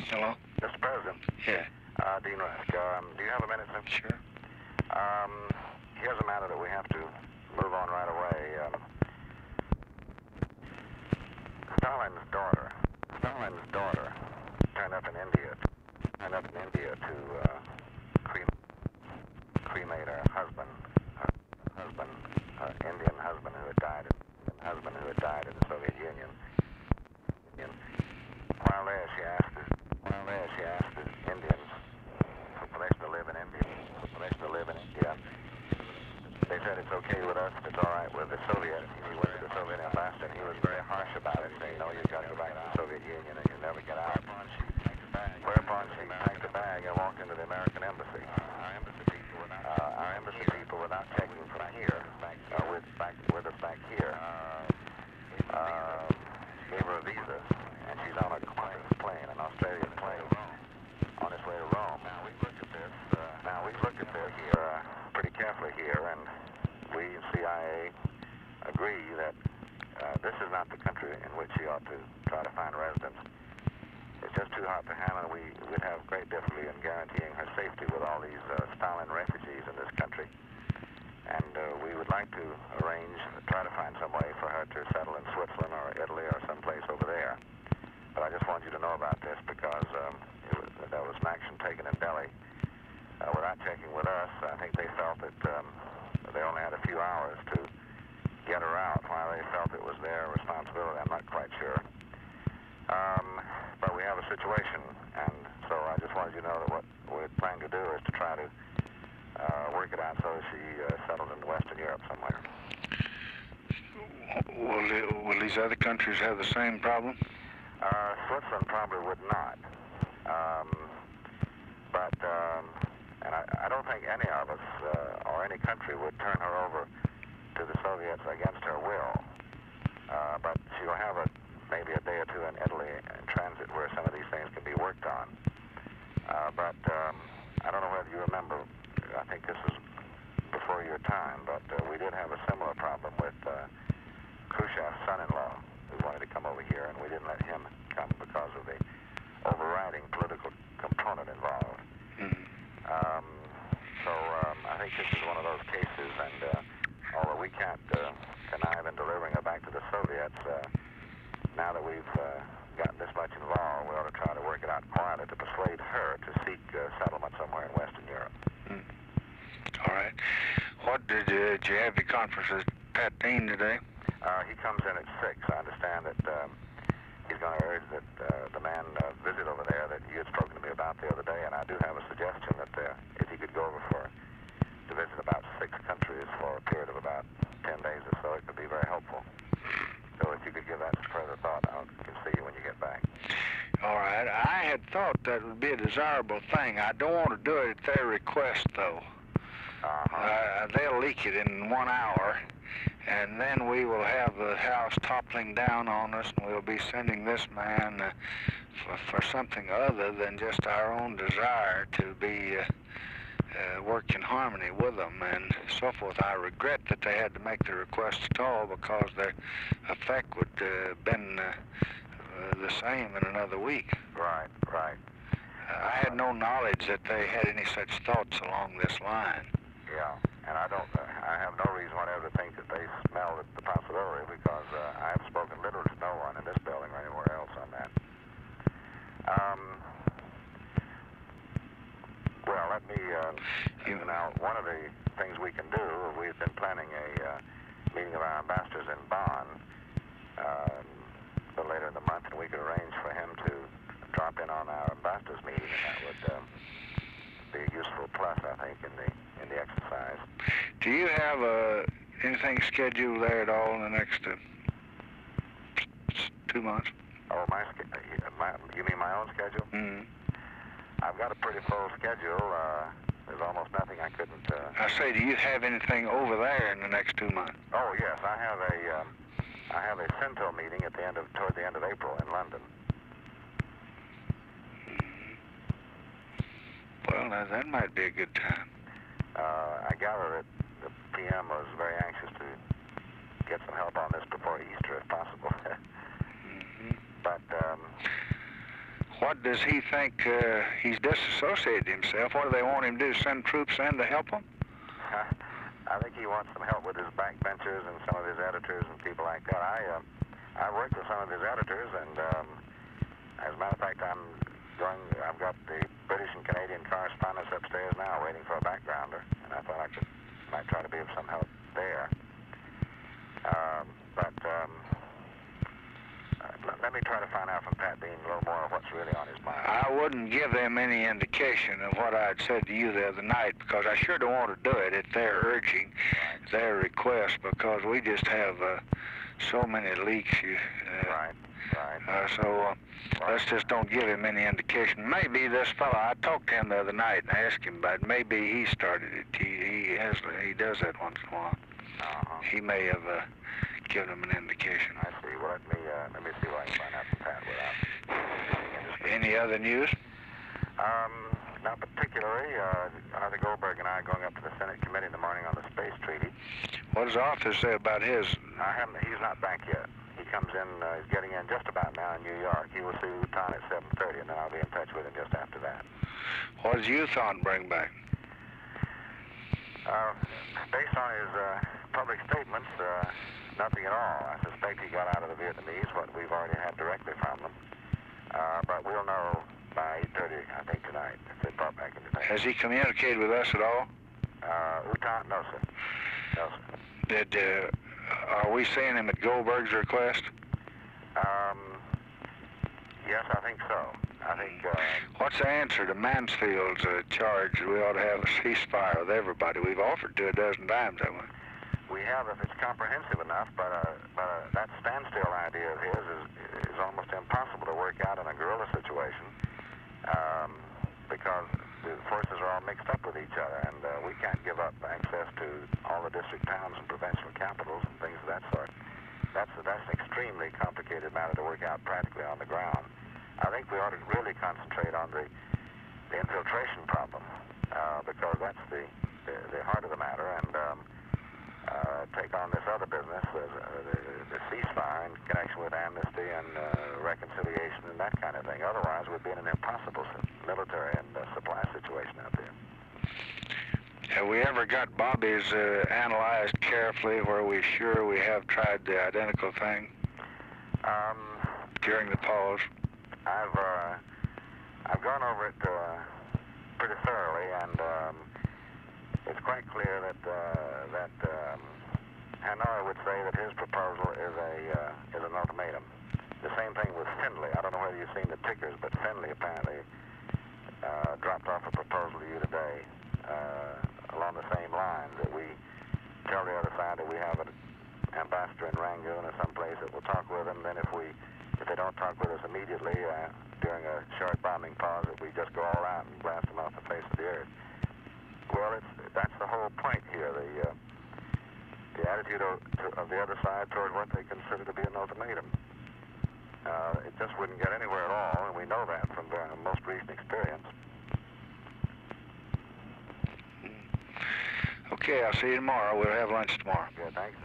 Hello? Mr. President. Yeah. Dean Rusk. Do you have a minute, sir? Sure. Here's a matter that we have to move on right away. Stalin's daughter turned up in India to cremate her husband, her Indian husband who had died in the Soviet Union. While there, she asked the Indians for permission to live in India. They said it's okay with us, it's all right with the Soviets. He went to the Soviet ambassador, and he was very harsh about it, saying, no, you've got to go back to the Soviet Union and you'll never get out. Whereupon she packed a bag and walked into the American embassy. Our embassy people, without checking from here, with us back here, gave her a visa, and she's on a Qantas plane, an Australian plane, on its way to Rome. Now, we've looked at this here pretty carefully here, and we, CIA, agree that this is not the country in which she ought to try to find residence. It's just too hot to handle. We would have great difficulty in guaranteeing her safety with all these Stalin refugees in this country. And we would like to try to find some way for her to settle in Switzerland or Italy or someplace over there. But I just want you to know about this because there was an action taken in Delhi. Without checking with us, I think they felt that they only had a few hours to get her out while they felt it was their responsibility. I'm not quite sure. But we have a situation, and so I just wanted you to know that what we're planning to do is to try to work it out so that she settled in Western Europe somewhere. Will these other countries have the same problem? Switzerland probably would not. And I don't think any of us or any country would turn her over to the Soviets against her will. But she'll have maybe a day or two in Italy in transit where some of these things can be worked on. But I don't know whether you remember, I think this was before your time, but we did have a similar problem with Khrushchev's son-in-law who wanted to come over here, and we didn't let him come because of the overriding political component involved. I think this is one of those cases, and although we can't connive in delivering her back to the Soviets, now that we've gotten this much involved, we ought to try to work it out quietly to persuade her to seek settlement somewhere in Western Europe. All right. What did you have your conference with Pat Dean today? He comes in at 6. I understand that he's going to urge that the man visit over there that you had spoken to me about the other day, and I do have a suggestion that if he could go over to visit about 6 countries for a period of about 10 days or so, it could be very helpful. So if you could give that some further thought, I can see you when you get back. All right. I had thought that would be a desirable thing. I don't want to do it at their request, though. They'll leak it in 1 hour, and then we will have the house toppling down on us, and we'll be sending this man for something other than just our own desire to be work in harmony with them and so forth. I regret that they had to make the request at all because their effect would have been the same in another week. Right. I had no knowledge that they had any such thoughts along this line. Yeah, and I have no reason whatever to think that they smell the possibility because I have spoken literally to no one in this building or anywhere else on that. Well, let me, now, one of the things we can do, we've been planning a meeting of our ambassadors in Bonn a little later in the month, and we could arrange for him to drop in on our ambassadors meeting, and that would be a useful plus, I think, in the exercise. Do you have anything scheduled there at all in the next 2 months? Oh, you mean my own schedule? Mm-hmm. I've got a pretty full schedule. There's almost nothing I couldn't... I say, do you have anything over there in the next 2 months? Oh, yes. I have a CENTO meeting toward the end of April in London. Well, now, that might be a good time. I gather that the PM was very anxious to get some help on this before Easter, if possible. Mm-hmm. But What does he think? He's disassociated himself. What do they want him to do? Send troops in to help him? I think he wants some help with his backbenchers and some of his editors and people like that. I worked with some of his editors, and as a matter of fact, I've got the British and Canadian correspondents upstairs now waiting for a backgrounder, and I thought might try to be of some help there. Let me try to find out from Pat Dean a little more of what's really on his mind. I wouldn't give them any indication of what I had said to you the other night, because I sure don't want to do it at their urging, their request, because we just have so many leaks. Right. Let's just don't give him any indication. Maybe this fellow, I talked to him the other night and asked him about it. Maybe he started it. He does that once in a while. He may have given him an indication. I see. Well, let me see what I can find out from Pat without. Any other news? Not particularly. Arthur Goldberg and I are going up to the Senate committee in the morning on the space treaty. What does Arthur say about his? He's not back yet. He comes in, he's getting in just about now in New York. He will see Uthon at 7:30, and then I'll be in touch with him just after that. What does Uthon bring back? Based on his public statements, nothing at all. I suspect he got out of the Vietnamese what we've already had directly from them. But we'll know by 8:30, I think, tonight, if they brought back anything. Has he communicated with us at all? Uthon? No, sir. No, sir. Are we seeing him at Goldberg's request? Yes, I think so. I think... What's the answer to Mansfield's charge that we ought to have a ceasefire with everybody? We've offered to a dozen times, haven't we? We have, if it's comprehensive enough, but that standstill idea of his is almost impossible to work out in a guerrilla situation, because the forces are all mixed up with each other, and we can't give up access to all the district towns and provincial capitals and things of that sort. That's an extremely complicated matter to work out practically on the ground. I think we ought to really concentrate on the infiltration problem, because that's the heart of the matter, and take on this other business, the ceasefire in connection with amnesty and reconciliation and that kind of thing. Otherwise, we'd be in an impossible military and supply situation out there. Have we ever got Bobby's analyzed carefully where we're sure we have tried the identical thing during the pause? I've gone over it pretty thoroughly, and it's quite clear that Hanoi would say that his proposal is an ultimatum. The same thing with Findlay. I don't know whether you've seen the tickers, but Findlay apparently dropped off a proposal to you today along the same lines, that we tell the other side that we have an ambassador in Rangoon or someplace that will talk with them. Then if they don't talk with us immediately during a short bombing pause, that we just go all out and blast them off the face of the earth. Well, that's the whole point here. The attitude of the other side toward what they consider to be an ultimatum. It just wouldn't get anywhere at all, and we know that from the most recent experience. Okay, I'll see you tomorrow. We'll have lunch tomorrow. Yeah, thanks.